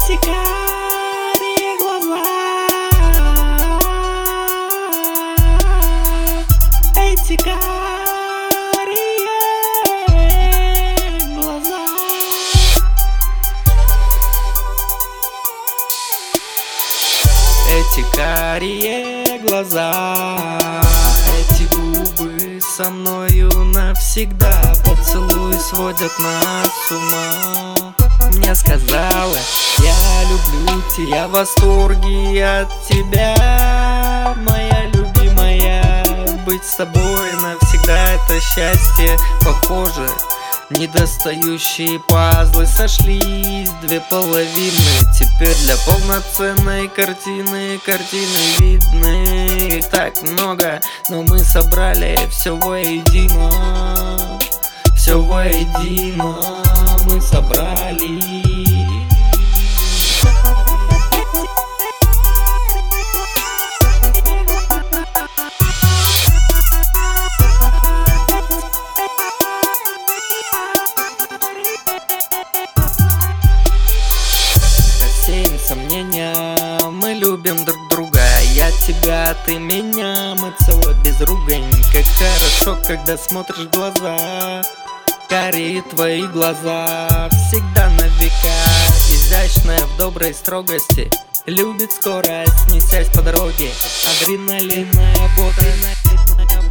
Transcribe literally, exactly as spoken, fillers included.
Эти карие глаза, эти карие глаза. Эти карие глаза, эти губы со мною навсегда. Поцелуи сводят нас с ума. Мне сказала, я люблю тебя, я в восторге от тебя, моя любимая. Быть с тобой навсегда — это счастье. Похоже, недостающие пазлы сошлись, две половины. Теперь для полноценной картины картины видны. Их так много, но мы собрали все воедино. Все воедино мы собрали. Рассеян сомнения, мы любим друг друга. Я тебя, ты меня, мы целы без ругань. Как хорошо, когда смотришь в глаза. Карие твои глаза, всегда на века. Изящная в доброй строгости, любит скорость, несясь по дороге. Адреналинная бодрость.